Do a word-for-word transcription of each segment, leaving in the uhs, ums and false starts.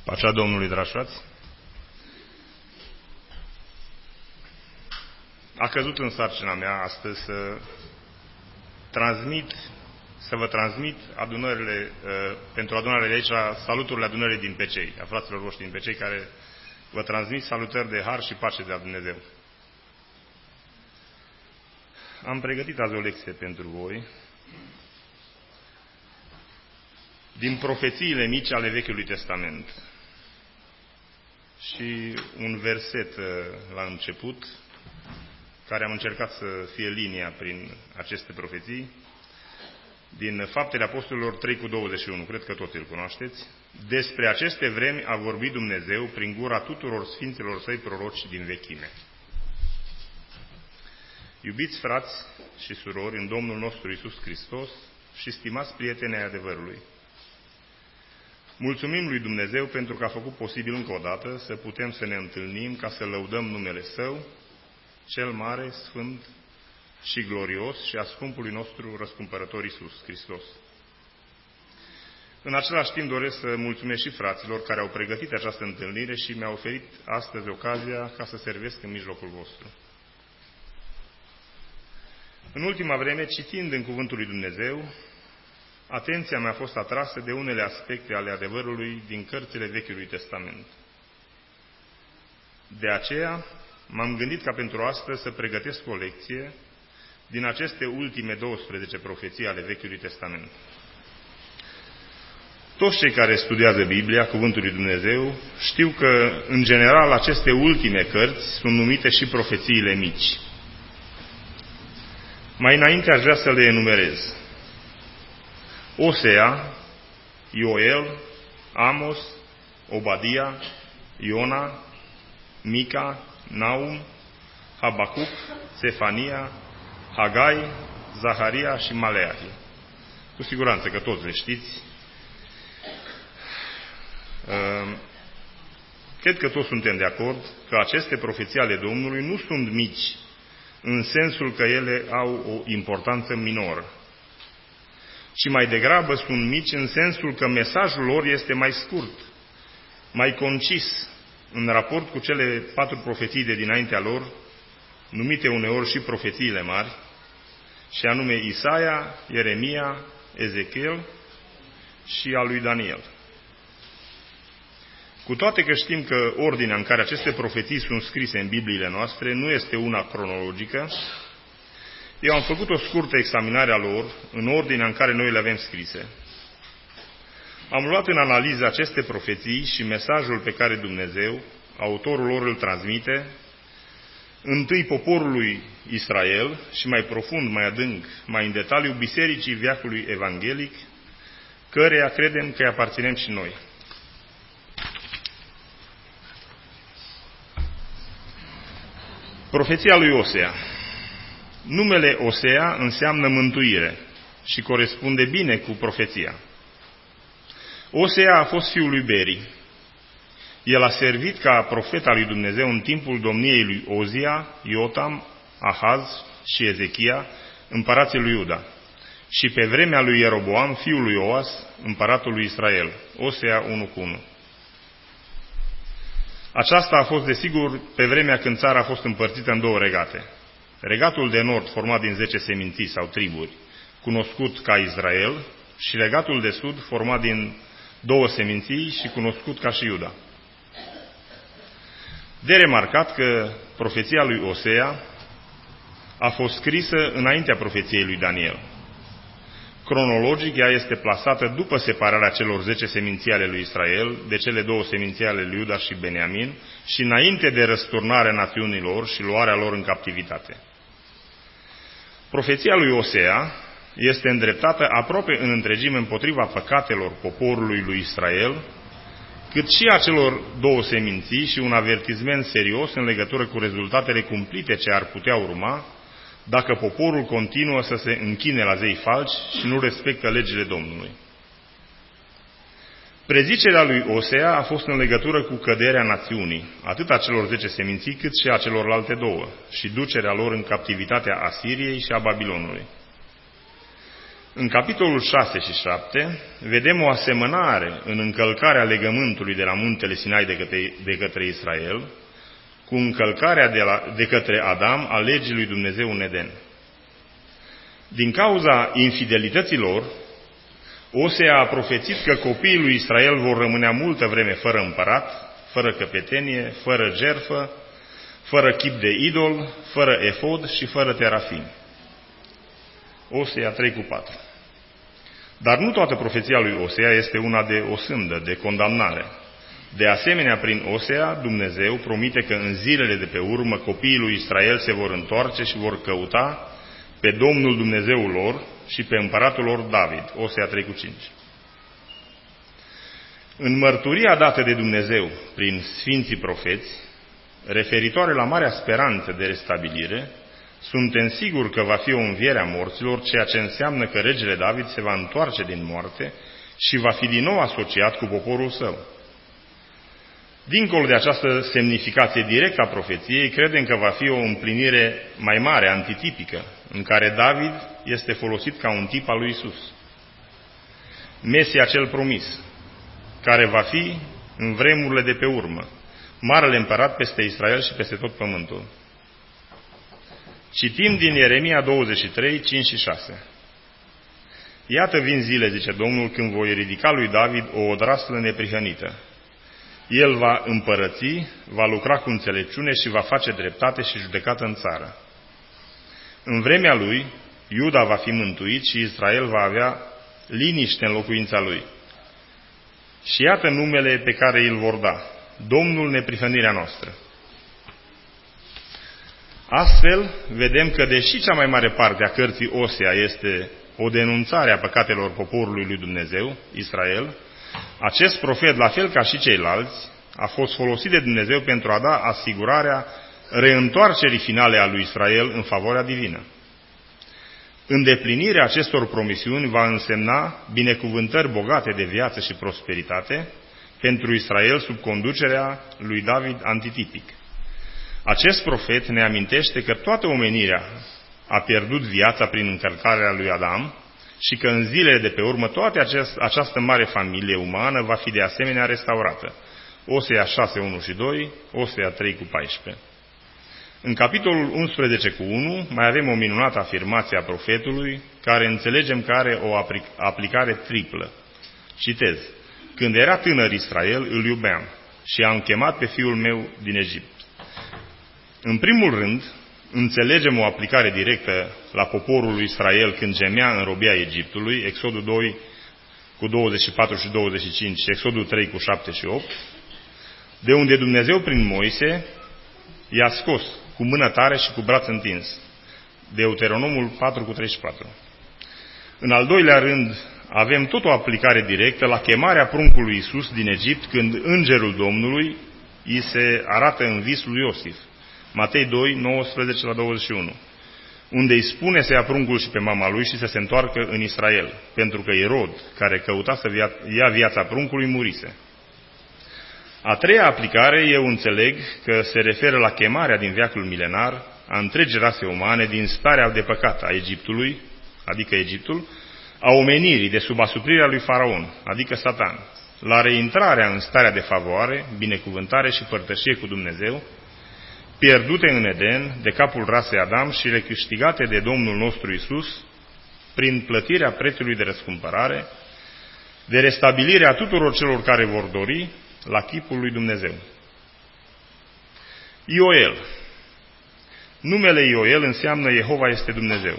Pacea Domnului, dragi frați. A căzut în sarcina mea astăzi să transmit, să vă transmit adunările, pentru adunările aici, saluturile adunării din Pecei, a fraților voștri din Pecei, care vă transmit salutări de har și pace de la Dumnezeu. Am pregătit azi o lecție pentru voi din profețiile mici ale Vechiului Testament. Și un verset la început, care am încercat să fie linia prin aceste profeții, din Faptele Apostolilor trei cu douăzeci și unu, cred că toți îl cunoașteți. Despre aceste vremi a vorbit Dumnezeu prin gura tuturor sfinților săi proroci din vechime. Iubiți frați și surori în Domnul nostru Iisus Hristos și stimați prieteni ai adevărului, mulțumim lui Dumnezeu pentru că a făcut posibil încă o dată să putem să ne întâlnim ca să lăudăm numele Său, cel mare, sfânt și glorios și a scumpului nostru răscumpărător Iisus Hristos. În același timp doresc să mulțumesc și fraților care au pregătit această întâlnire și mi-au oferit astăzi ocazia ca să servesc în mijlocul vostru. În ultima vreme, citind în Cuvântul lui Dumnezeu, atenția mea a fost atrasă de unele aspecte ale adevărului din cărțile Vechiului Testament. De aceea, m-am gândit ca pentru astăzi să pregătesc o lecție din aceste ultime douăsprezece profeții ale Vechiului Testament. Toți cei care studiază Biblia, Cuvântul lui Dumnezeu, știu că, în general, aceste ultime cărți sunt numite și profețiile mici. Mai înainte aș vrea să le enumerez. Osea, Ioel, Amos, Obadia, Iona, Mica, Naum, Habacuc, Sefania, Hagai, Zaharia și Maleahi. Cu siguranță că toți le știți. Cred că toți suntem de acord că aceste profeții ale Domnului nu sunt mici, în sensul că ele au o importanță minoră, ci mai degrabă sunt mici în sensul că mesajul lor este mai scurt, mai concis, în raport cu cele patru profeții de dinaintea lor, numite uneori și profețiile mari, și anume Isaia, Ieremia, Ezechiel și a lui Daniel. Cu toate că știm că ordinea în care aceste profeții sunt scrise în Bibliile noastre nu este una cronologică, eu am făcut o scurtă examinare a lor în ordinea în care noi le avem scrise. Am luat în analiză aceste profeții și mesajul pe care Dumnezeu, autorul lor, îl transmite, întâi poporului Israel și mai profund, mai adânc, mai în detaliu, bisericii veacului evanghelic, căreia credem că îi aparținem și noi. Profeția lui Osea. Numele Osea înseamnă mântuire și corespunde bine cu profeția. Osea a fost fiul lui Beri. El a servit ca profet al lui Dumnezeu în timpul domniei lui Ozia, Iotam, Ahaz și Ezechia, împărații lui Iuda, și pe vremea lui Ieroboam, fiul lui Oas, împăratul lui Israel. Osea unu cu unu. Aceasta a fost, desigur, pe vremea când țara a fost împărțită în două regate. Regatul de nord, format din zece seminții sau triburi, cunoscut ca Israel, și regatul de sud, format din două seminții și cunoscut ca și Iuda. De remarcat că profeția lui Osea a fost scrisă înaintea profeției lui Daniel. Cronologic, ea este plasată după separarea celor zece seminții ale lui Israel de cele două seminții ale lui Iuda și Beniamin și înainte de răsturnarea națiunilor și luarea lor în captivitate. Profeția lui Osea este îndreptată aproape în întregime împotriva păcatelor poporului lui Israel, cât și a celor două seminții și un avertisment serios în legătură cu rezultatele cumplite ce ar putea urma dacă poporul continuă să se închine la zei falși și nu respectă legile Domnului. Prezicerea lui Osea a fost în legătură cu căderea națiunii, atât a celor zece seminții cât și a celorlalte două, și ducerea lor în captivitatea Asiriei și a Babilonului. În capitolul șase și șapte vedem o asemănare în încălcarea legământului de la muntele Sinai de către, de către Israel cu încălcarea de, la, de către Adam a legii lui Dumnezeu în Eden. Din cauza infidelității lor, Osea a profețit că copiii lui Israel vor rămâne multă vreme fără împărat, fără căpetenie, fără jertfă, fără chip de idol, fără efod și fără terafim. Osea trei cu patru. Dar nu toată profeția lui Osea este una de osândă, de condamnare. De asemenea, prin Osea, Dumnezeu promite că în zilele de pe urmă copiii lui Israel se vor întoarce și vor căuta pe Domnul Dumnezeul lor și pe împăratul lor David. Osea trei cu cinci. În mărturia dată de Dumnezeu prin Sfinții Profeți, referitoare la marea speranță de restabilire, suntem siguri că va fi o înviere a morților, ceea ce înseamnă că regele David se va întoarce din moarte și va fi din nou asociat cu poporul său. Dincolo de această semnificație directă a profeției, credem că va fi o împlinire mai mare, antitipică, în care David este folosit ca un tip al lui Isus. Mesia cel promis, care va fi în vremurile de pe urmă, marele împărat peste Israel și peste tot pământul. Citim din Ieremia douăzeci și trei, cinci și șase. Iată vin zile, zice Domnul, când voi ridica lui David o odraslă neprihănită. El va împărăți, va lucra cu înțelepciune și va face dreptate și judecată în țară. În vremea lui, Iuda va fi mântuit și Israel va avea liniște în locuința lui. Și iată numele pe care îl vor da: Domnul neprihănirea noastră. Astfel, vedem că deși cea mai mare parte a cărții Osea este o denunțare a păcatelor poporului lui Dumnezeu, Israel, acest profet, la fel ca și ceilalți, a fost folosit de Dumnezeu pentru a da asigurarea reîntoarcerii finale a lui Israel în favoarea divină. Îndeplinirea acestor promisiuni va însemna binecuvântări bogate de viață și prosperitate pentru Israel sub conducerea lui David antitipic. Acest profet ne amintește că toată omenirea a pierdut viața prin încălcarea lui Adam și că în zilele de pe urmă toată acest, această mare familie umană va fi de asemenea restaurată. Osea șase, unu și doi, Osea trei cu paisprezece. În capitolul unsprezece cu unu mai avem o minunată afirmație a profetului, care înțelegem că are o aplicare triplă. Citez: Când era tânăr Israel, îl iubeam și am chemat pe fiul meu din Egipt. În primul rând, înțelegem o aplicare directă la poporul lui Israel când gemea în robia Egiptului, Exodul doi cu douăzeci și patru și douăzeci și cinci și Exodul trei cu șapte și opt, de unde Dumnezeu prin Moise i-a scos cu mână tare și cu braț întins. Deuteronomul patru cu treizeci și patru. În al doilea rând, avem tot o aplicare directă la chemarea pruncului Iisus din Egipt, când îngerul Domnului îi se arată în vis lui Iosif. Matei doi, nouăsprezece la douăzeci și unu, unde îi spune să ia pruncul și pe mama lui și să se întoarcă în Israel, pentru că Irod, care căuta să ia viața pruncului, murise. A treia aplicare, eu înțeleg că se referă la chemarea din veacul milenar a întregii rase umane din starea de păcat a Egiptului, adică Egiptul, a omenirii de sub asuprirea lui Faraon, adică Satan, la reintrarea în starea de favoare, binecuvântare și părtășie cu Dumnezeu, pierdute în Eden de capul rasei Adam și recâștigate de Domnul nostru Iisus prin plătirea prețului de răscumpărare, de restabilirea tuturor celor care vor dori la chipul lui Dumnezeu. Ioel. Numele Ioel înseamnă Jehova este Dumnezeu.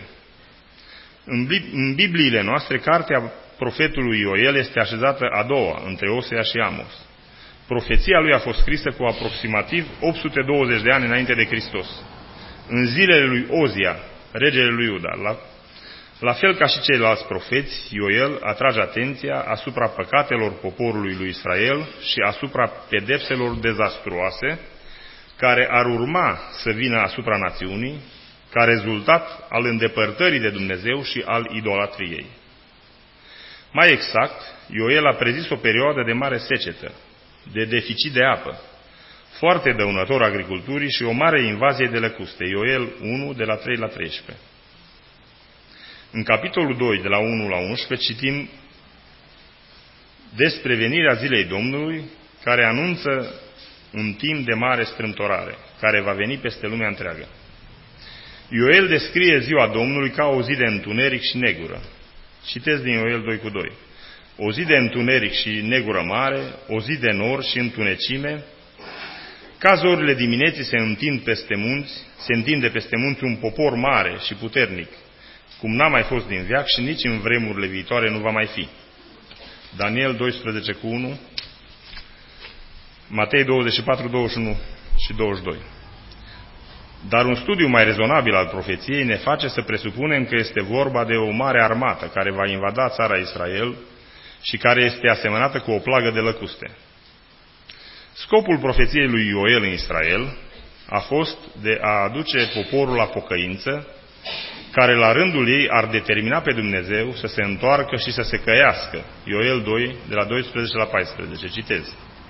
În Bibliile noastre, cartea profetului Ioel este așezată a doua, între Osea și Amos. Profeția lui a fost scrisă cu aproximativ opt sute douăzeci de ani înainte de Hristos, în zilele lui Ozia, regele lui Iuda. La, la fel ca și ceilalți profeți, Ioel atrage atenția asupra păcatelor poporului lui Israel și asupra pedepselor dezastruoase care ar urma să vină asupra națiunii, ca rezultat al îndepărtării de Dumnezeu și al idolatriei. Mai exact, Ioel a prezis o perioadă de mare secetă, de deficit de apă, foarte dăunător agriculturii și o mare invazie de lăcuste. Ioel unu, de la trei la treisprezece. În capitolul doi, de la unu la unsprezece, citim despre venirea zilei Domnului, care anunță un timp de mare strâmtorare, care va veni peste lumea întreagă. Ioel descrie ziua Domnului ca o zi de întuneric și negură. Citesc din Ioel doi cu doi. O zi de întuneric și negură mare, o zi de nor și întunecime, ca zorile dimineții se întind peste munți, se întinde peste munți un popor mare și puternic, cum n-a mai fost din veac și nici în vremurile viitoare nu va mai fi. Daniel doisprezece cu unu, Matei douăzeci și patru, douăzeci și unu și douăzeci și doi. Dar un studiu mai rezonabil al profeției ne face să presupunem că este vorba de o mare armată care va invada țara Israel și care este asemănată cu o plagă de lăcuste. Scopul profeției lui Ioel în Israel a fost de a aduce poporul la pocăință, care la rândul ei ar determina pe Dumnezeu să se întoarcă și să se căiască. Ioel doi, de la doisprezece la paisprezece, citez.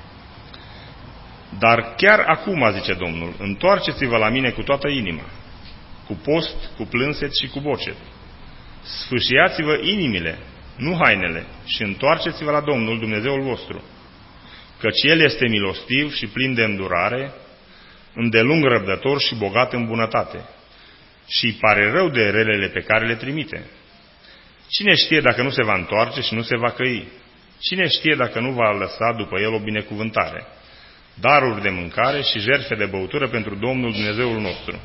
Dar chiar acum, zice Domnul, întoarceți-vă la mine cu toată inima, cu post, cu plânset și cu bocet. Sfâșiați-vă inimile, nu hainele, și întoarceți-vă la Domnul Dumnezeul vostru, căci El este milostiv și plin de îndurare, îndelung răbdător și bogat în bunătate, și îi pare rău de relele pe care le trimite. Cine știe dacă nu se va întoarce și nu se va căi? Cine știe dacă nu va lăsa după El o binecuvântare, daruri de mâncare și jertfe de băutură pentru Domnul Dumnezeul nostru?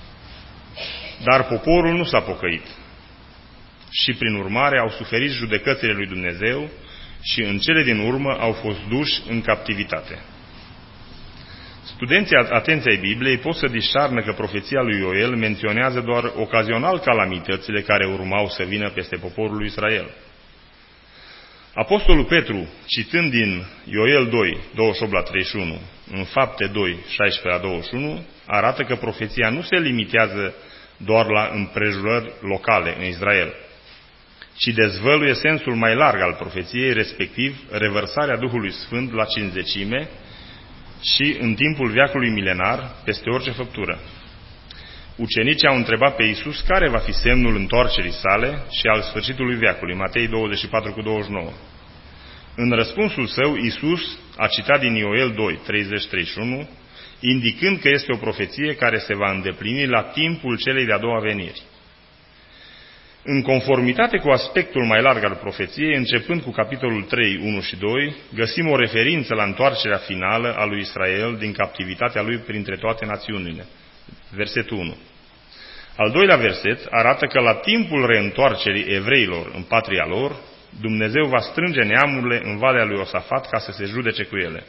Dar poporul nu s-a pocăit și prin urmare au suferit judecățile lui Dumnezeu și în cele din urmă au fost duși în captivitate. Studenții atenției Bibliei pot să discernă că profeția lui Ioel menționează doar ocazional calamitățile care urmau să vină peste poporul lui Israel. Apostolul Petru, citând din Ioel doi, douăzeci și opt la treizeci și unu, în Fapte doi, șaisprezece la douăzeci și unu, arată că profeția nu se limitează doar la împrejurări locale în Israel, ci dezvăluie sensul mai larg al profeției, respectiv revărsarea Duhului Sfânt la cincizecime și în timpul veacului milenar peste orice făptură. Ucenicii au întrebat pe Iisus care va fi semnul întoarcerii sale și al sfârșitului veacului, Matei douăzeci și patru cu douăzeci și nouă. În răspunsul său, Iisus a citat din Ioel doi, treizeci treizeci și unu, indicând că este o profeție care se va îndeplini la timpul celei de-a doua veniri. În conformitate cu aspectul mai larg al profeției, începând cu capitolul trei, unu și doi, găsim o referință la întoarcerea finală a lui Israel din captivitatea lui printre toate națiunile. Versetul unu. Al doilea verset arată că la timpul reîntoarcerii evreilor în patria lor, Dumnezeu va strânge neamurile în Valea lui Iosafat ca să se judece cu ele.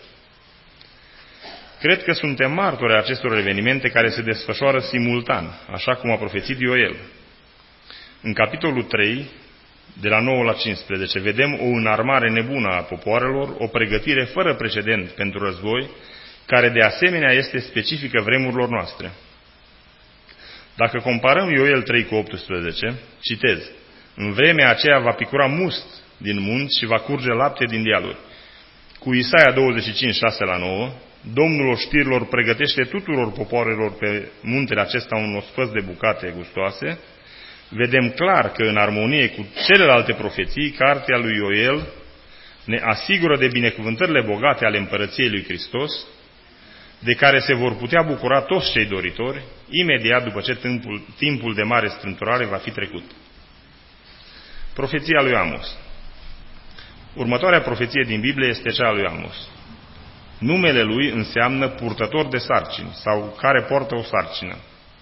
Cred că suntem martori acestor evenimente care se desfășoară simultan, așa cum a profețit Ioel. În capitolul trei, de la nouă la cincisprezece, vedem o înarmare nebună a popoarelor, o pregătire fără precedent pentru război, care de asemenea este specifică vremurilor noastre. Dacă comparăm Ioel trei cu optsprezece, citez, în vremea aceea va picura must din munți și va curge lapte din dealuri. Cu Isaia douăzeci și cinci, șase la nouă, Domnul oștirilor pregătește tuturor popoarelor pe muntele acesta un ospăț de bucate gustoase. Vedem clar că în armonie cu celelalte profeții, cartea lui Ioel ne asigură de binecuvântările bogate ale împărăției lui Hristos, de care se vor putea bucura toți cei doritori, imediat după ce timpul, timpul de mare strâmtorare va fi trecut. Profeția lui Amos. Următoarea profeție din Biblie este cea a lui Amos. Numele lui înseamnă purtător de sarcini sau care poartă o sarcină.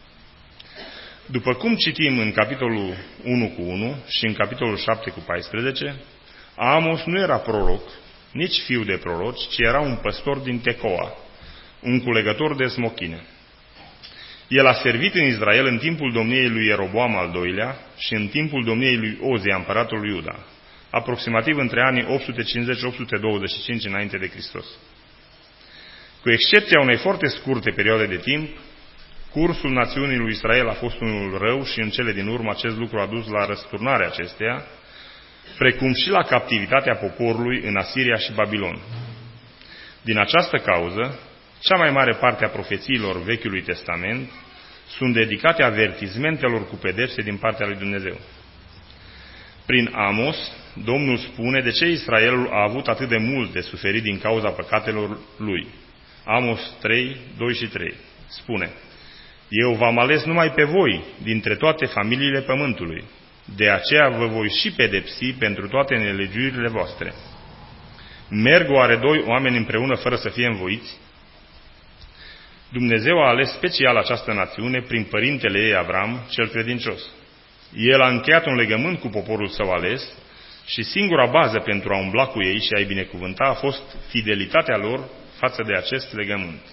După cum citim în capitolul unu cu unu și în capitolul șapte cu paisprezece, Amos nu era proroc, nici fiu de proroci, ci era un păstor din Tecoa, un culegător de smochine. El a servit în Israel în timpul domniei lui Ieroboam al doilea și în timpul domniei lui Ozia, împăratul lui Iuda, aproximativ între anii opt sute cincizeci - opt sute douăzeci și cinci înainte de Hristos. Cu excepția unei foarte scurte perioade de timp, cursul națiunii lui Israel a fost unul rău și în cele din urmă acest lucru a dus la răsturnarea acesteia, precum și la captivitatea poporului în Asiria și Babilon. Din această cauză, cea mai mare parte a profețiilor Vechiului Testament sunt dedicate avertizmentelor cu pedepse din partea lui Dumnezeu. Prin Amos, Domnul spune de ce Israelul a avut atât de mult de suferit din cauza păcatelor lui. Amos trei, doi și trei spune: Eu v-am ales numai pe voi dintre toate familiile pământului, de aceea vă voi și pedepsi pentru toate nelegiuirile voastre. Merg oare doi oameni împreună fără să fie învoiți? Dumnezeu a ales special această națiune prin părintele ei Avram, cel credincios. El a încheiat un legământ cu poporul său ales și singura bază pentru a umbla cu ei și a-i binecuvânta a fost fidelitatea lor față de acest legământ.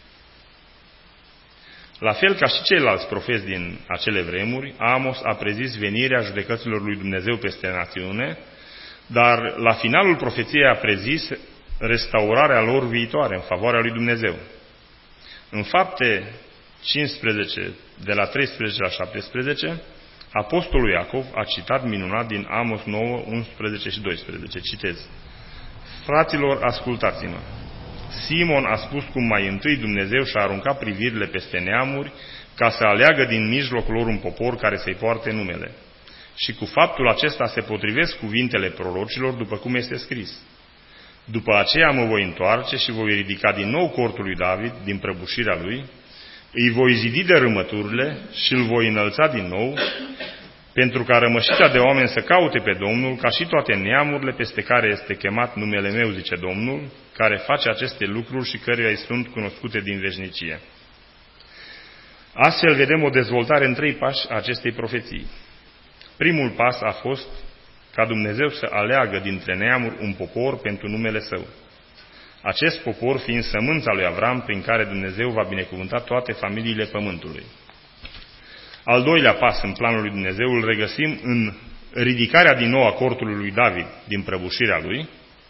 La fel ca și ceilalți profeți din acele vremuri, Amos a prezis venirea judecăților lui Dumnezeu peste națiune, dar la finalul profeției a prezis restaurarea lor viitoare în favoarea lui Dumnezeu. În Fapte cincisprezece, de la treisprezece la șaptesprezece, apostolul Iacov a citat minunat din Amos nouă, unsprezece și doisprezece. Citez: Fraților, ascultați-mă! Simon a spus cum mai întâi Dumnezeu și-a aruncat privirile peste neamuri ca să aleagă din mijlocul lor un popor care să-i poarte numele. Și cu faptul acesta se potrivesc cuvintele prorocilor după cum este scris: După aceea mă voi întoarce și voi ridica din nou cortul lui David din prăbușirea lui, îi voi zidi dărâmăturile și îl voi înălța din nou, pentru ca rămășița de oameni să caute pe Domnul, ca și toate neamurile peste care este chemat numele meu, zice Domnul, care face aceste lucruri și căruia îi sunt cunoscute din veșnicie. Astfel vedem o dezvoltare în trei pași a acestei profeții. Primul pas a fost ca Dumnezeu să aleagă dintre neamuri un popor pentru numele Său. Acest popor fiind sămânța lui Avram, prin care Dumnezeu va binecuvânta toate familiile pământului. Al doilea pas în planul lui Dumnezeu îl regăsim în ridicarea din nou a cortului lui David din prăbușirea lui,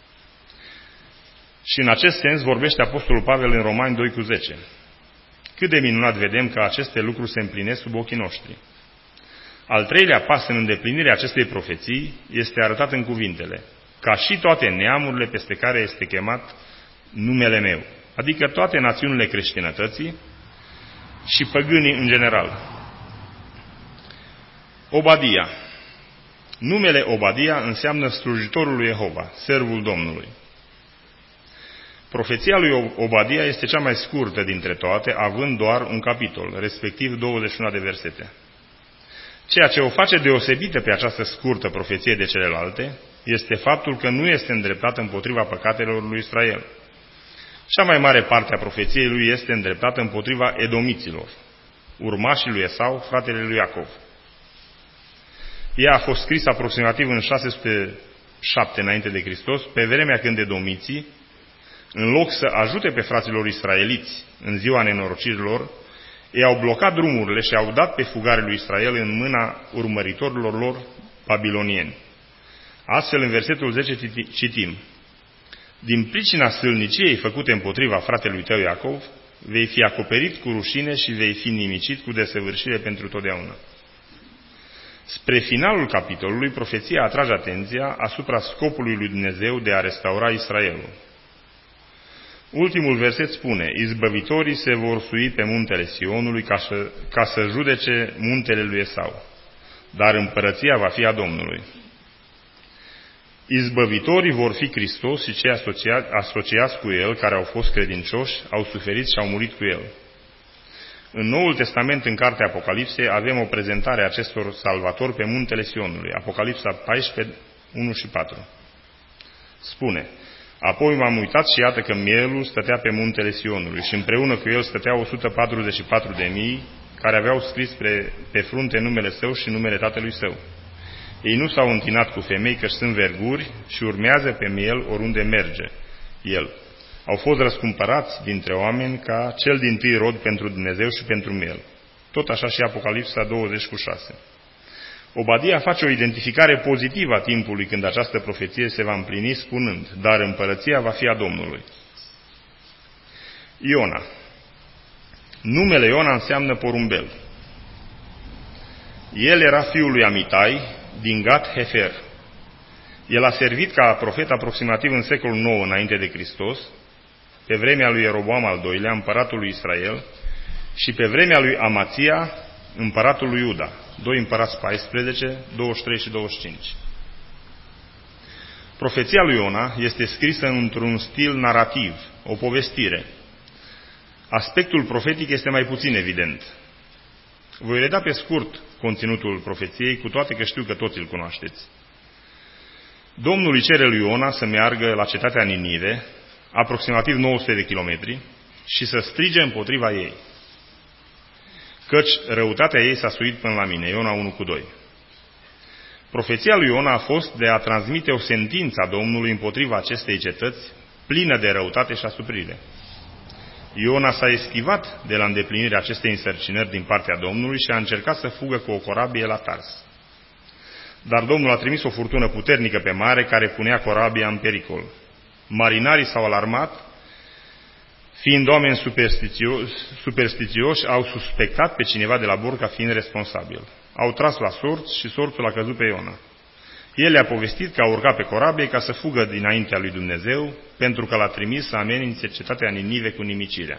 și în acest sens vorbește Apostolul Pavel în Romani doi cu zece. Cât de minunat vedem că aceste lucruri se împlinesc sub ochii noștri. Al treilea pas în îndeplinirea acestei profeții este arătat în cuvintele: ca și toate neamurile peste care este chemat numele meu, adică toate națiunile creștinătății și păgânii în general. Obadia. Numele Obadia înseamnă slujitorul lui Jehova, servul Domnului. Profeția lui Obadia este cea mai scurtă dintre toate, având doar un capitol, respectiv douăzeci și unu de versete. Ceea ce o face deosebită pe această scurtă profeție de celelalte este faptul că nu este îndreptată împotriva păcatelor lui Israel. Cea mai mare parte a profeției lui este îndreptată împotriva edomiților, urmașii lui Esau, fratele lui Iacov. Ea a fost scrisă aproximativ în șase sute șapte înainte de Hristos, pe vremea când edomiții, în loc să ajute pe fraților israeliți în ziua nenorocirilor, ei au blocat drumurile și au dat pe fugare lui Israel în mâna urmăritorilor lor babilonieni. Astfel, în versetul zece citim: Din pricina sâlniciei făcute împotriva fratelui tău Iacov, vei fi acoperit cu rușine și vei fi nimicit cu desăvârșire pentru totdeauna. Spre finalul capitolului, profeția atrage atenția asupra scopului lui Dumnezeu de a restaura Israelul. Ultimul verset spune: Izbăvitorii se vor sui pe muntele Sionului ca să, ca să judece muntele lui Esau, dar împărăția va fi a Domnului. Izbăvitorii vor fi Hristos și cei asociați, asociați cu El, care au fost credincioși, au suferit și au murit cu El. În Noul Testament, în cartea Apocalipsei, avem o prezentare a acestor salvatori pe muntele Sionului. Apocalipsa paisprezece, unu și patru. Spune: Apoi m-am uitat și iată că mielul stătea pe muntele Sionului și împreună cu el stăteau o sută patruzeci și patru de mii care aveau scris pe, pe frunte numele său și numele tatălui său. Ei nu s-au întinat cu femei, că sunt verguri, și urmează pe miel oriunde merge el. Au fost răscumpărați dintre oameni ca cel dintâi rod pentru Dumnezeu și pentru miel. Tot așa și Apocalipsa douăzeci cu șase. Obadia face o identificare pozitivă a timpului când această profeție se va împlini, spunând: dar împărăția va fi a Domnului. Iona. Numele Iona înseamnă porumbel. El era fiul lui Amitai din Gat Hefer. El a servit ca profet aproximativ în secolul nouă înainte de Hristos, pe vremea lui Ieroboam al doilea, împăratul lui Israel, și pe vremea lui Amația, împăratul lui Iuda. doi Împărați paisprezece, douăzeci și trei și douăzeci și cinci. Profeția lui Iona este scrisă într-un stil narrativ, o povestire. Aspectul profetic este mai puțin evident. Voi reda pe scurt conținutul profeției, cu toate că știu că toți îl cunoașteți. Domnul îi cere lui Iona să meargă la cetatea Ninive, aproximativ nouă sute de kilometri, și să strige împotriva ei, căci răutatea ei s-a suit până la mine. Iona unu cu doi. Profeția lui Iona a fost de a transmite o sentință a Domnului împotriva acestei cetăți, plină de răutate și asuprire. Iona s-a eschivat de la îndeplinirea acestei însărcinări din partea Domnului și a încercat să fugă cu o corabie la Tars. Dar Domnul a trimis o furtună puternică pe mare care punea corabia în pericol. Marinarii s-au alarmat, fiind oameni superstițioși, superstițioși, au suspectat pe cineva de la bord ca fiind responsabil. Au tras la sorți și sorțul a căzut pe Iona. El le-a povestit că a urcat pe corabie ca să fugă dinaintea lui Dumnezeu, pentru că l-a trimis să amenințe cetatea Ninive cu nimicirea.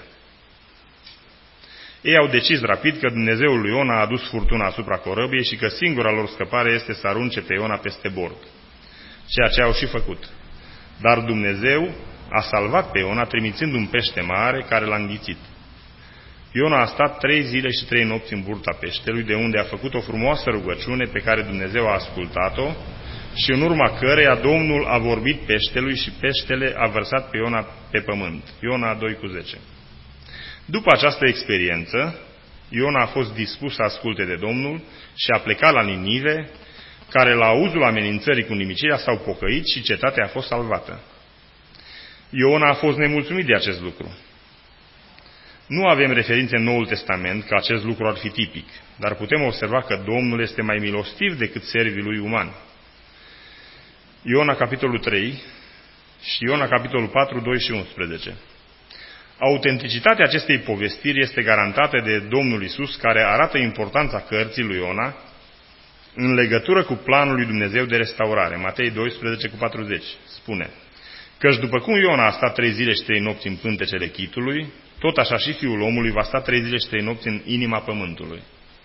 Ei au decis rapid că Dumnezeul lui Iona a adus furtuna asupra corăbiei și că singura lor scăpare este să arunce pe Iona peste bord, ceea ce au și făcut. Dar Dumnezeu a salvat pe Iona trimițând un pește mare care l-a înghițit. Iona a stat trei zile și trei nopți în burta peștelui, de unde a făcut o frumoasă rugăciune pe care Dumnezeu a ascultat-o și în urma căreia Domnul a vorbit peștelui și peștele a vărsat pe Iona pe pământ. Iona doi cu zece. După această experiență, Iona a fost dispus să asculte de Domnul și a plecat la Ninive, care la auzul amenințării cu nimicirea s-au pocăit și cetatea a fost salvată. Iona a fost nemulțumit de acest lucru. Nu avem referințe în Noul Testament că acest lucru ar fi tipic, dar putem observa că Domnul este mai milostiv decât servii lui umani. Iona capitolul trei și Iona capitolul patru, doi și unsprezece. Autenticitatea acestei povestiri este garantată de Domnul Iisus, care arată importanța cărții lui Iona în legătură cu planul lui Dumnezeu de restaurare. Matei doisprezece cu patruzeci spune: căci după cum Iona a stat trei zile și trei nopți în pântecele chitului, tot așa și Fiul omului va sta trei zile și trei nopți în inima pământului.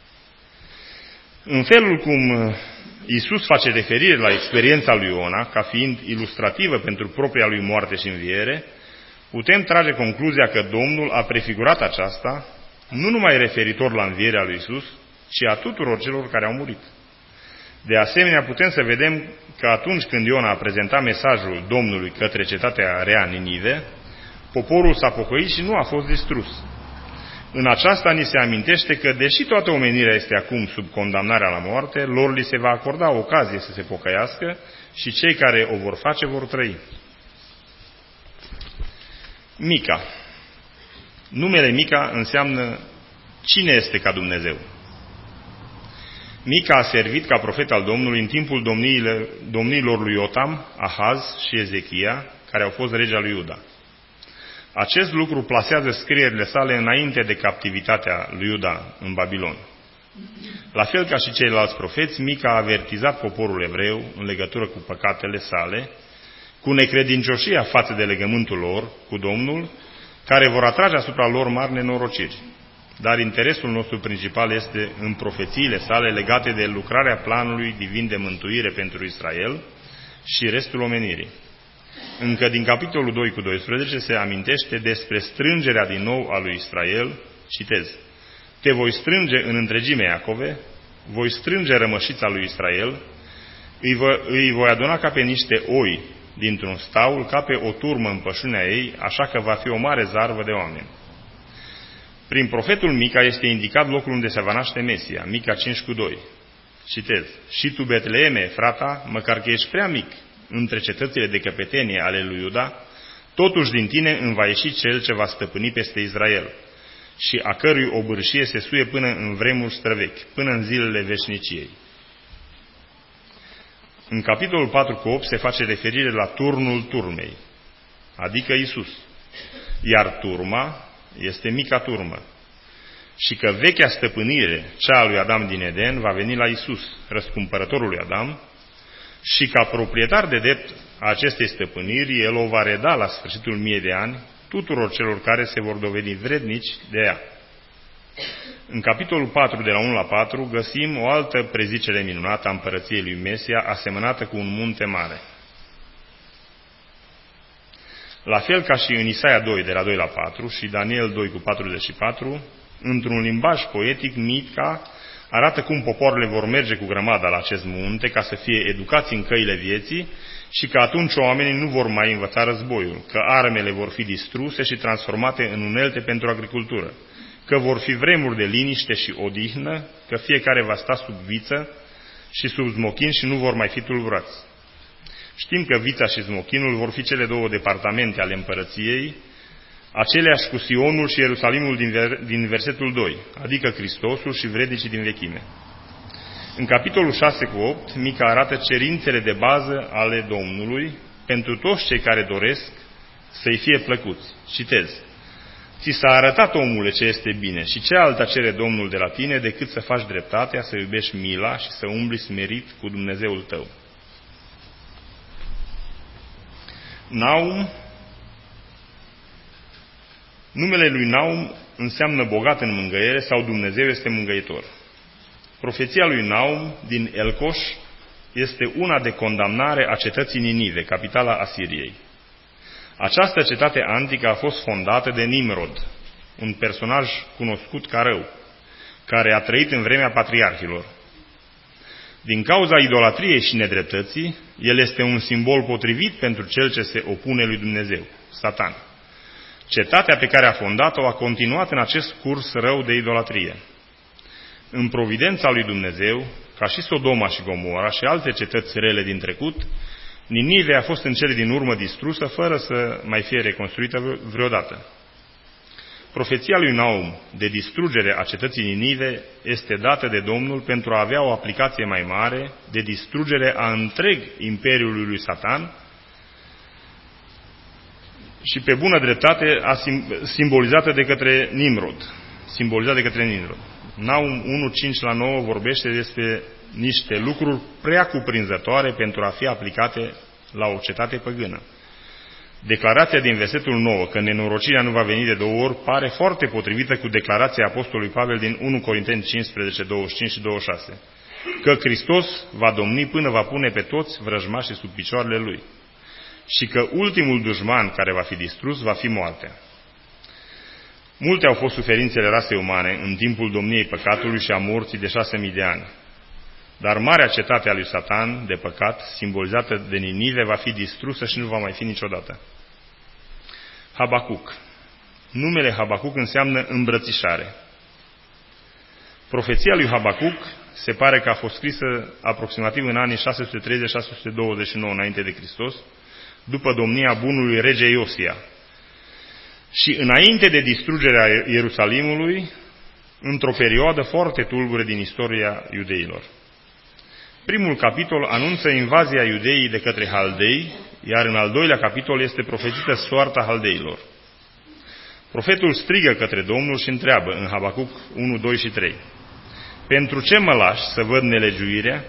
În felul cum Iisus face referire la experiența lui Iona, ca fiind ilustrativă pentru propria lui moarte și înviere, putem trage concluzia că Domnul a prefigurat aceasta nu numai referitor la învierea lui Iisus, ci a tuturor celor care au murit. De asemenea, putem să vedem că atunci când Iona a prezentat mesajul Domnului către cetatea rea Ninive, poporul s-a pocăit și nu a fost distrus. În aceasta ni se amintește că, deși toată omenirea este acum sub condamnarea la moarte, lor li se va acorda ocazie să se pocăiască și cei care o vor face vor trăi. Mica. Numele Mica înseamnă cine este ca Dumnezeu. Mica a servit ca profet al Domnului în timpul domniilor lui Iotam, Ahaz și Ezechia, care au fost regi al lui Iuda. Acest lucru plasează scrierile sale înainte de captivitatea lui Iuda în Babilon. La fel ca și ceilalți profeți, Mica a avertizat poporul evreu în legătură cu păcatele sale, cu necredincioșia față de legământul lor cu Domnul, care vor atrage asupra lor mari nenorociri. Dar interesul nostru principal este în profețiile sale legate de lucrarea planului divin de mântuire pentru Israel și restul omenirii. Încă din capitolul doi cu doisprezece se amintește despre strângerea din nou a lui Israel. Citez: te voi strânge în întregime, Iacove, voi strânge rămășița lui Israel, îi, vă, îi voi aduna ca pe niște oi dintr-un staul, ca pe o turmă în pășunea ei, așa că va fi o mare zarvă de oameni. Prin profetul Mica este indicat locul unde se va naște Mesia. Mica cinci cu doi. Citez: și tu, Betleeme, frata, măcar că ești prea mic între cetățile de căpetenie ale lui Iuda, totuși din tine îmi va ieși cel ce va stăpâni peste Israel și a cărui obârșie se suie până în vremuri străvechi, până în zilele veșniciei. În capitolul patru cu opt se face referire la turnul turmei, adică Iisus, iar turma este mica turmă, și că vechea stăpânire, cea a lui Adam din Eden, va veni la Iisus, răscumpărătorul lui Adam, și ca proprietar de drept a acestei stăpâniri, el o va reda la sfârșitul miei de ani tuturor celor care se vor dovedi vrednici de ea. În capitolul patru, de la unu la patru, găsim o altă prezicere minunată a împărăției lui Mesia, asemănată cu un munte mare. La fel ca și în Isaia doi, de la doi la patru, și Daniel doi cu patruzeci și patru, într-un limbaj poetic, Mica arată cum popoarele vor merge cu grămada la acest munte ca să fie educați în căile vieții și că atunci oamenii nu vor mai învăța războiul, că armele vor fi distruse și transformate în unelte pentru agricultură, că vor fi vremuri de liniște și odihnă, că fiecare va sta sub viță și sub smochin și nu vor mai fi tulburați. Știm că vița și smochinul vor fi cele două departamente ale împărăției, aceleași cu Sionul și Ierusalimul din, ver, din versetul doi, adică Hristosul și vrednicii din vechime. În capitolul șase cu opt, Mica arată cerințele de bază ale Domnului pentru toți cei care doresc să-i fie plăcuți. Citez: ți s-a arătat, omule, ce este bine și ce alta cere Domnul de la tine decât să faci dreptatea, să iubești mila și să umbli smerit cu Dumnezeul tău. Naum, numele lui Naum înseamnă bogat în mângâiere sau Dumnezeu este mângâietor. Profeția lui Naum din Elcoș este una de condamnare a cetății Ninive, capitala Asiriei. Această cetate antică a fost fondată de Nimrod, un personaj cunoscut ca rău, care a trăit în vremea patriarhilor. Din cauza idolatriei și nedreptății, el este un simbol potrivit pentru cel ce se opune lui Dumnezeu, Satan. Cetatea pe care a fondat-o a continuat în acest curs rău de idolatrie. În providența lui Dumnezeu, ca și Sodoma și Gomora și alte cetăți rele din trecut, Ninive a fost în cele din urmă distrusă fără să mai fie reconstruită vreodată. Profeția lui Naum de distrugere a cetății Ninive este dată de Domnul pentru a avea o aplicație mai mare de distrugere a întreg imperiului lui Satan și pe bună dreptate a simbolizată de către Nimrod. Simbolizată de către Nimrod. Naum unu, cinci la nouă vorbește despre niște lucruri prea cuprinzătoare pentru a fi aplicate la o cetate păgână. Declarația din versetul nouă, că nenorocirea nu va veni de două ori, pare foarte potrivită cu declarația apostolului Pavel din unu Corinteni cincisprezece, douăzeci și cinci și douăzeci și șase, că Hristos va domni până va pune pe toți vrăjmașii sub picioarele Lui și că ultimul dușman care va fi distrus va fi moartea. Multe au fost suferințele rasei umane în timpul domniei păcatului și a morții de șase mii de ani. Dar marea cetate a lui Satan, de păcat, simbolizată de Ninive, va fi distrusă și nu va mai fi niciodată. Habacuc. Numele Habacuc înseamnă îmbrățișare. Profeția lui Habacuc se pare că a fost scrisă aproximativ în anii șase sute treizeci - șase sute douăzeci și nouă înainte de Hristos, după domnia bunului rege Iosia. Și înainte de distrugerea Ierusalimului, într-o perioadă foarte tulbure din istoria iudeilor. Primul capitol anunță invazia Iudeii de către Haldei, iar în al doilea capitol este profetită soarta Haldeilor. Profetul strigă către Domnul și întreabă în Habacuc unu, doi și trei: pentru ce mă lași să văd nelegiuirea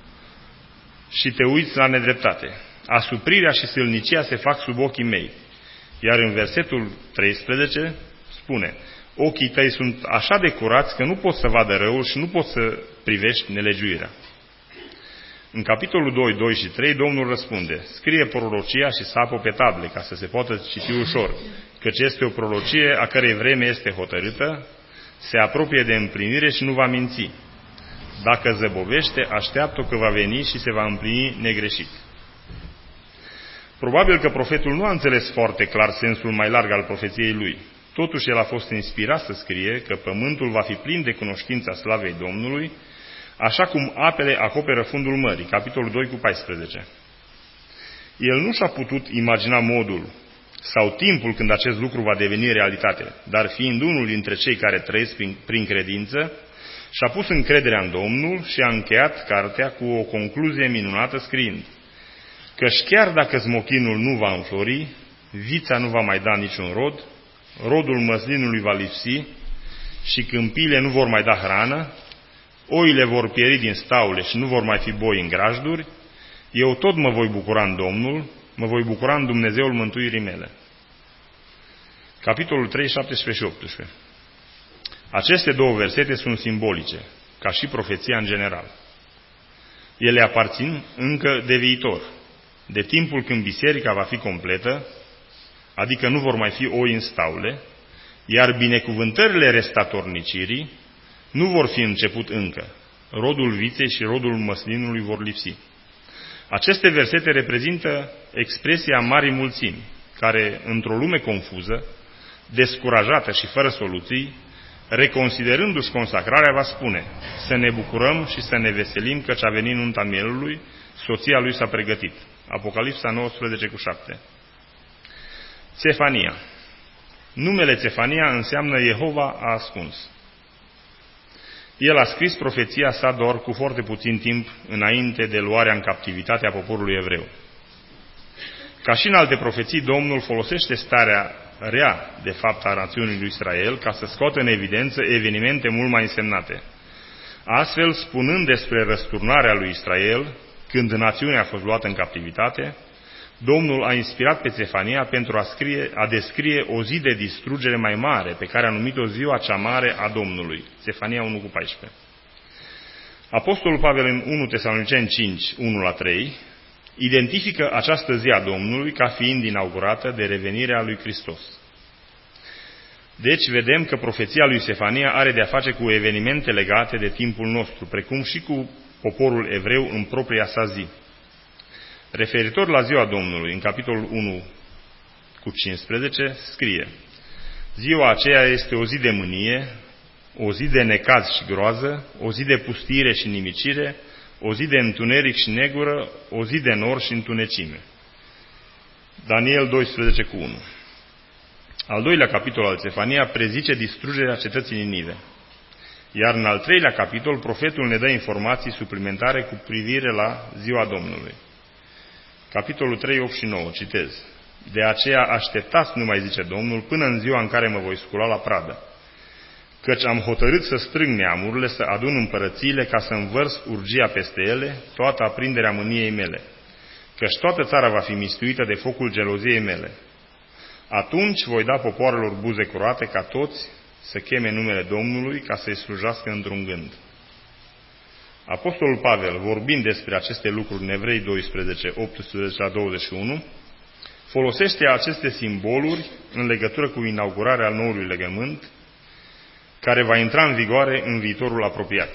și te uiți la nedreptate? Asuprirea și sâlnicia se fac sub ochii mei. Iar în versetul treisprezece spune: ochii tăi sunt așa de curați că nu poți să vadă răul și nu poți să privești nelegiuirea. În capitolul doi, doi și trei, Domnul răspunde: scrie prorocia și sapă pe table, ca să se poată citi ușor, căci este o prorocie a cărei vreme este hotărâtă, se apropie de împlinire și nu va minți. Dacă zăbovește, așteaptă că va veni și se va împlini negreșit. Probabil că profetul nu a înțeles foarte clar sensul mai larg al profeției lui. Totuși, el a fost inspirat să scrie că pământul va fi plin de cunoștința slavei Domnului, așa cum apele acoperă fundul mării, capitolul doi cu paisprezece. El nu și-a putut imagina modul sau timpul când acest lucru va deveni realitate, dar fiind unul dintre cei care trăiesc prin, prin credință, și-a pus încrederea în Domnul și a încheiat cartea cu o concluzie minunată scriind: căci chiar dacă smochinul nu va înflori, vița nu va mai da niciun rod, rodul măslinului va lipsi și câmpiile nu vor mai da hrană, oile vor pieri din staule și nu vor mai fi boi în grajduri, eu tot mă voi bucura în Domnul, mă voi bucura în Dumnezeul mântuirii mele. Capitolul trei, șaptesprezece și optsprezece. Aceste două versete sunt simbolice, ca și profeția în general. Ele aparțin încă de viitor, de timpul când biserica va fi completă, adică nu vor mai fi oi în staule, iar binecuvântările restatornicirii nu vor fi început încă. Rodul viței și rodul măslinului vor lipsi. Aceste versete reprezintă expresia marii mulțimi, care, într-o lume confuză, descurajată și fără soluții, reconsiderându-și consacrarea, va spune: să ne bucurăm și să ne veselim, căci a venit nunta mielului, soția lui s-a pregătit. Apocalipsa nouăsprezece cu șapte. Țefania. Numele Țefania înseamnă Jehova a ascuns. El a scris profeția sa doar cu foarte puțin timp înainte de luarea în captivitate a poporului evreu. Ca și în alte profeții, Domnul folosește starea rea, de fapt, a națiunii lui Israel ca să scoată în evidență evenimente mult mai însemnate. Astfel, spunând despre răsturnarea lui Israel, când națiunea a fost luată în captivitate, Domnul a inspirat pe Țefania pentru a, scrie, a descrie o zi de distrugere mai mare, pe care a numit-o ziua cea mare a Domnului. Țefania unu cu paisprezece. Apostolul Pavel în unu Tesaloniceni cinci, unu la trei, identifică această zi a Domnului ca fiind inaugurată de revenirea lui Hristos. Deci vedem că profeția lui Țefania are de-a face cu evenimente legate de timpul nostru, precum și cu poporul evreu în propria sa zi. Referitor la ziua Domnului, în capitolul unu cu cincisprezece, scrie: ziua aceea este o zi de mânie, o zi de necaz și groază, o zi de pustire și nimicire, o zi de întuneric și negură, o zi de nor și întunecime. Daniel doisprezece cu unu. Al doilea capitol al Țefania prezice distrugerea cetății Ninive. Iar în al treilea capitol, profetul ne dă informații suplimentare cu privire la ziua Domnului. Capitolul trei, opt și nouă, citez: de aceea așteptați, nu mai zice Domnul, până în ziua în care mă voi scula la pradă. Căci am hotărât să strâng neamurile, să adun împărățiile, ca să învărs urgia peste ele, toată aprinderea mâniei mele. Căci toată țara va fi mistuită de focul geloziei mele. Atunci voi da popoarelor buze curate, ca toți să cheme numele Domnului, ca să-i slujească într-un gând. Apostolul Pavel, vorbind despre aceste lucruri în Evrei doisprezece, optsprezece la douăzeci și unu, folosește aceste simboluri în legătură cu inaugurarea noului legământ, care va intra în vigoare în viitorul apropiat.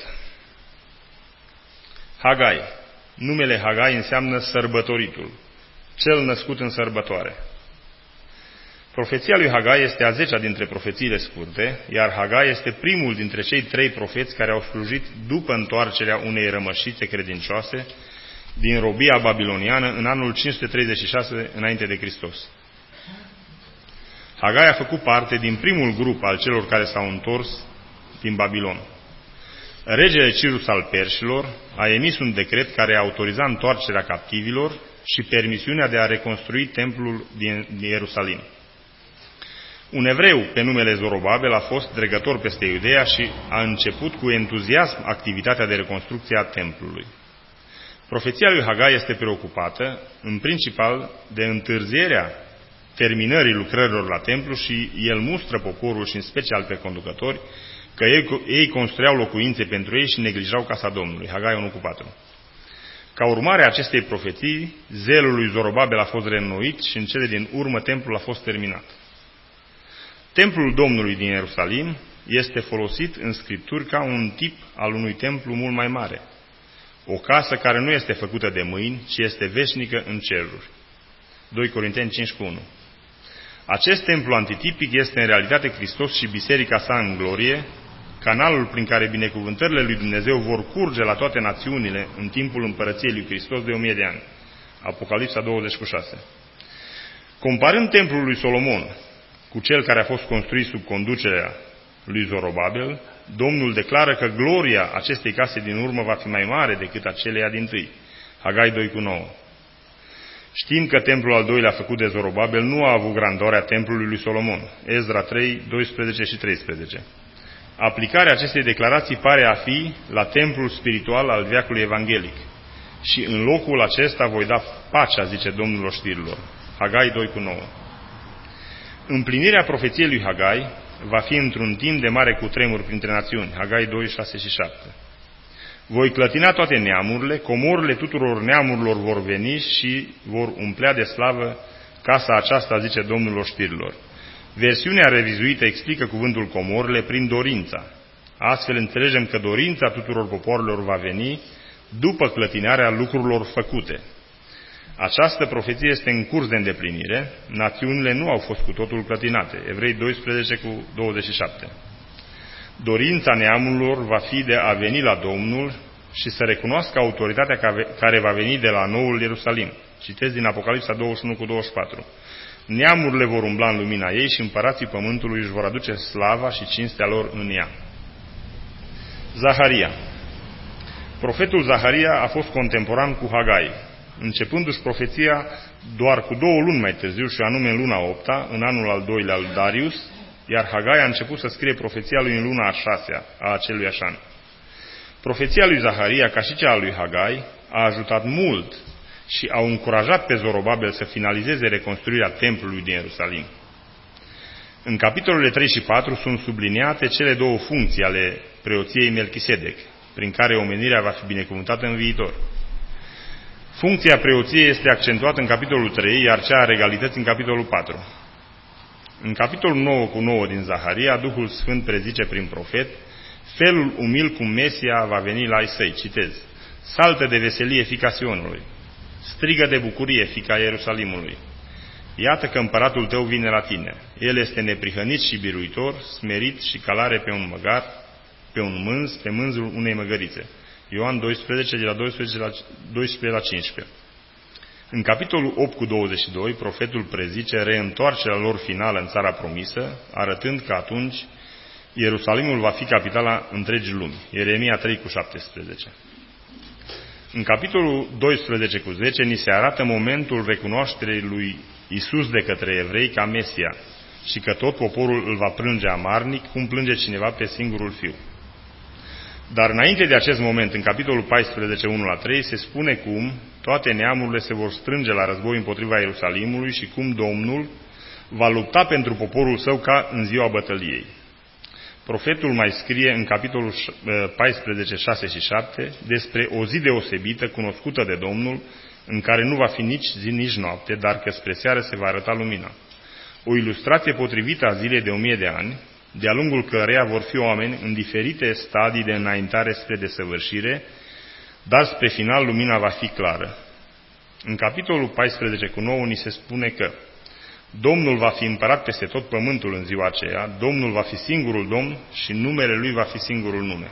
Hagai. Numele Hagai înseamnă sărbătoritul, cel născut în sărbătoare. Profeția lui Hagai este a zecea dintre profețiile scurte, iar Hagai este primul dintre cei trei profeți care au slujit după întoarcerea unei rămășițe credincioase din robia babiloniană în anul cinci sute treizeci și șase înainte de Hristos. Hagai a făcut parte din primul grup al celor care s-au întors din Babilon. Regele Cirus al Perșilor a emis un decret care autoriza întoarcerea captivilor și permisiunea de a reconstrui templul din Ierusalim. Un evreu pe numele Zorobabel a fost dregător peste Iudeea și a început cu entuziasm activitatea de reconstrucție a templului. Profeția lui Hagai este preocupată, în principal, de întârzierea terminării lucrărilor la templu și el mustră poporul și în special pe conducători că ei, ei construiau locuințe pentru ei și neglijau casa Domnului. Hagai unu cu patru. Ca urmare a acestei profeții, zelul lui Zorobabel a fost reînnoit și în cele din urmă templul a fost terminat. Templul Domnului din Ierusalim este folosit în Scripturi ca un tip al unui templu mult mai mare. O casă care nu este făcută de mâini, ci este veșnică în ceruri. doi Corinteni cinci cu unu. Acest templu antitipic este în realitate Hristos și biserica sa în glorie, canalul prin care binecuvântările lui Dumnezeu vor curge la toate națiunile în timpul împărăției lui Hristos de o mie de ani. Apocalipsa douăzeci cu șase. Comparând templul lui Solomon cu cel care a fost construit sub conducerea lui Zorobabel, Domnul declară că gloria acestei case din urmă va fi mai mare decât aceleia dintâi. Hagai doi cu nouă. Știm că templul al doilea făcut de Zorobabel nu a avut grandoarea templului lui Solomon. Ezra trei, doisprezece și treisprezece. Aplicarea acestei declarații pare a fi la templul spiritual al veacului evanghelic. Și în locul acesta voi da pacea, zice Domnul oștirilor. Hagai doi cu nouă. Împlinirea profeției lui Hagai va fi într-un timp de mare cutremur printre națiuni. Hagai doi, șase și șapte. Voi clătina toate neamurile, comorile tuturor neamurilor vor veni și vor umplea de slavă Casa aceasta, zice Domnul oștirilor. Versiunea revizuită explică cuvântul comorile prin dorința. Astfel înțelegem că dorința tuturor poporilor va veni după clătinarea lucrurilor făcute. Această profeție este în curs de îndeplinire. Națiunile nu au fost cu totul clătinate. Evrei doisprezece cu douăzeci și șapte. Dorința neamurilor va fi de a veni la Domnul și să recunoască autoritatea care va veni de la noul Ierusalim. Citez din Apocalipsa douăzeci și unu cu douăzeci și patru. Neamurile vor umbla în lumina ei și împărații pământului își vor aduce slava și cinstea lor în ea. Zaharia. Profetul Zaharia a fost contemporan cu Hagai, începându-și profeția doar cu două luni mai târziu, și anume în luna opta, în anul al doilea al Darius, iar Hagai a început să scrie profeția lui în luna a șasea a acelui an. Profeția lui Zaharia, ca și cea a lui Hagai, a ajutat mult și au încurajat pe Zorobabel să finalizeze reconstruirea templului din Ierusalim. În capitolele trei și patru sunt subliniate cele două funcții ale preoției Melchisedec, prin care omenirea va fi binecuvântată în viitor. Funcția preoției este accentuată în capitolul trei, iar cea a regalității în capitolul patru. În capitolul nouă cu nouă din Zaharia, Duhul Sfânt prezice prin profet felul umil cum Mesia va veni la ai săi. Citez. Saltă de veselie, fiica Sionului, strigă de bucurie, fiica Ierusalimului. Iată că împăratul tău vine la tine. El este neprihănit și biruitor, smerit și calare pe un măgar, pe un mânz, pe mânzul unei măgărițe. Ioan doisprezece, de la doisprezece la, doisprezece la cincisprezece. În capitolul opt cu douăzeci și doi, profetul prezice reîntoarcerea lor finală în țara promisă, arătând că atunci Ierusalimul va fi capitala întregii lumi. Ieremia trei cu șaptesprezece. În capitolul doisprezece cu zece ni se arată momentul recunoașterii lui Isus de către evrei ca Mesia și că tot poporul îl va plânge amarnic, cum plânge cineva pe singurul fiu. Dar înainte de acest moment, în capitolul paisprezece, unu la trei, se spune cum toate neamurile se vor strânge la război împotriva Ierusalimului și cum Domnul va lupta pentru poporul său ca în ziua bătăliei. Profetul mai scrie în capitolul paisprezece, șase și șapte despre o zi deosebită, cunoscută de Domnul, în care nu va fi nici zi, nici noapte, dar că spre seară se va arăta lumina. O ilustrație potrivită a zilei de o mie de ani, de-a lungul căreia vor fi oameni în diferite stadii de înaintare spre desăvârșire, dar spre final lumina va fi clară. În capitolul paisprezece cu nouă ni se spune că Domnul va fi împărat peste tot pământul în ziua aceea, Domnul va fi singurul Domn și numele Lui va fi singurul nume.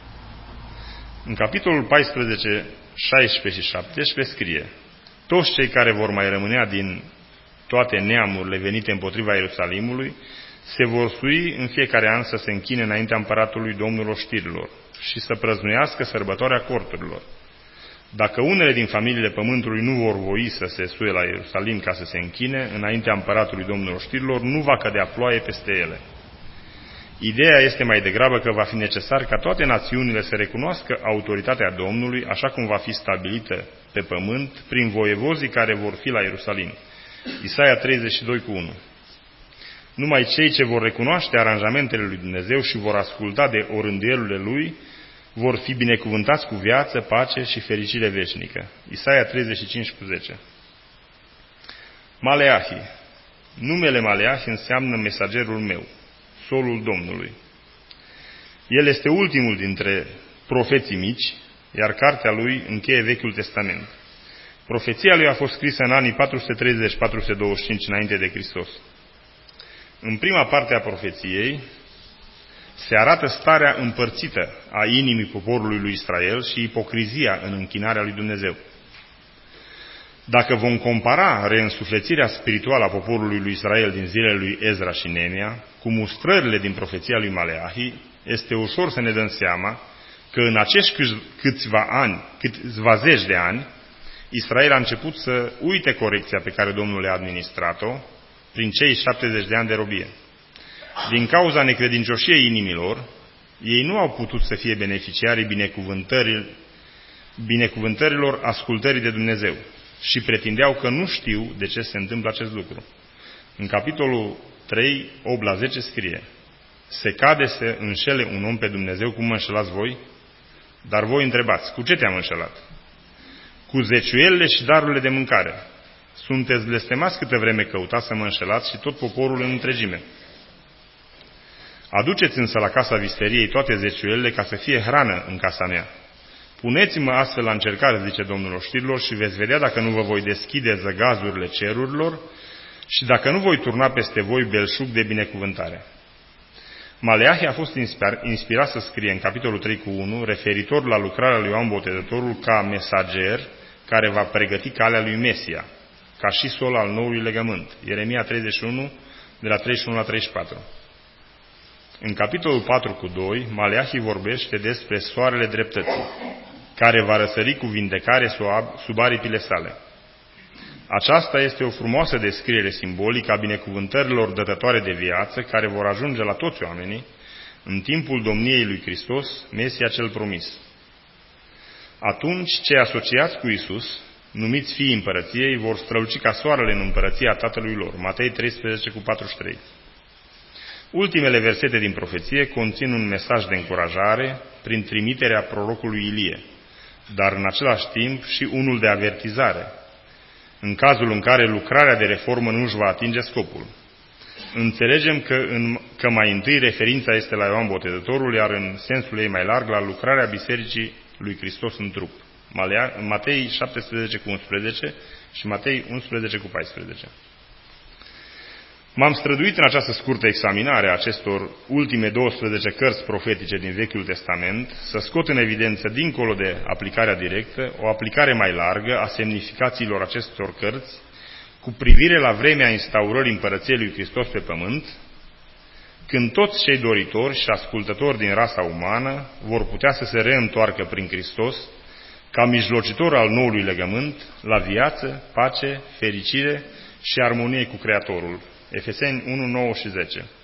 În capitolul paisprezece, șaisprezece și șaptesprezece scrie: toți cei care vor mai rămânea din toate neamurile venite împotriva Ierusalimului se vor sui în fiecare an să se închine înaintea împăratului Domnul oștirilor și să prăznuiască sărbătoarea corturilor. Dacă unele din familiile pământului nu vor voi să se suie la Ierusalim ca să se închine înaintea împăratului Domnul oștirilor, nu va cădea ploaie peste ele. Ideea este mai degrabă că va fi necesar ca toate națiunile să recunoască autoritatea Domnului, așa cum va fi stabilită pe pământ prin voievozii care vor fi la Ierusalim. Isaia treizeci și doi cu unu. Numai cei ce vor recunoaște aranjamentele lui Dumnezeu și vor asculta de orânduielile Lui vor fi binecuvântați cu viață, pace și fericire veșnică. Isaia treizeci și cinci cu zece. Maleahi. Numele Maleahi înseamnă mesagerul meu, solul Domnului. El este ultimul dintre profeții mici, iar cartea lui încheie Vechiul Testament. Profeția lui a fost scrisă în anii patru sute treizeci - patru sute douăzeci și cinci înainte de Hristos. În prima parte a profeției se arată starea împărțită a inimii poporului lui Israel și ipocrizia în închinarea lui Dumnezeu. Dacă vom compara reînsuflețirea spirituală a poporului lui Israel din zilele lui Ezra și Nemia cu mustrările din profeția lui Maleahi, este ușor să ne dăm seama că în acești câțiva ani, câțiva zeci de ani, Israel a început să uite corecția pe care Domnul le-a administrat-o prin cei șaptezeci de ani de robie. Din cauza necredincioșiei inimilor, ei nu au putut să fie beneficiarii binecuvântărilor, binecuvântărilor ascultării de Dumnezeu și pretindeau că nu știu de ce se întâmplă acest lucru. În capitolul trei, opt la zece scrie: se cade să înșele un om pe Dumnezeu cum mă înșelați voi? Dar voi întrebați, cu ce te-am înșelat? Cu zeciuielile și darurile de mâncare. Sunteți blestemați câte vreme căutați să mă înșelați și tot poporul în întregime. Aduceți însă la casa visteriei toate zeciuielile ca să fie hrană în casa mea. Puneți-mă astfel la încercare, zice Domnul oștirilor, și veți vedea dacă nu vă voi deschide zăgazurile cerurilor și dacă nu voi turna peste voi belșug de binecuvântare. Maleahi a fost inspirat să scrie în capitolul trei cu unu, referitor la lucrarea lui Ioan Botezătorul ca mesager care va pregăti calea lui Mesia, ca și sol al noului legământ. Ieremia treizeci și unu, de la treizeci și unu la treizeci și patru. În capitolul patru cu doi, Maleahi vorbește despre soarele dreptății, care va răsări cu vindecare sub aripile sale. Aceasta este o frumoasă descriere simbolică a binecuvântărilor dătătoare de viață care vor ajunge la toți oamenii în timpul domniei lui Hristos, Mesia cel promis. Atunci, cei asociați cu Isus, numiți fiii împărăției, vor străluci ca soarele în împărăția Tatălui lor. Matei treisprezece cu patruzeci și trei. Ultimele versete din profeție conțin un mesaj de încurajare prin trimiterea prorocului Ilie, dar în același timp și unul de avertizare, în cazul în care lucrarea de reformă nu își va atinge scopul. Înțelegem că, în, că mai întâi referința este la Ioan Botezătorul, iar în sensul ei mai larg la lucrarea Bisericii lui Hristos în trup. Matei șaptesprezece cu unsprezece și Matei unsprezece cu paisprezece. M-am străduit în această scurtă examinare a acestor ultime douăsprezece cărți profetice din Vechiul Testament să scot în evidență, dincolo de aplicarea directă, o aplicare mai largă a semnificațiilor acestor cărți cu privire la vremea instaurării împărăției lui Hristos pe pământ, când toți cei doritori și ascultători din rasa umană vor putea să se reîntoarcă prin Hristos ca mijlocitor al noului legământ la viață, pace, fericire și armonie cu Creatorul. Efeseni unu, nouă și zece.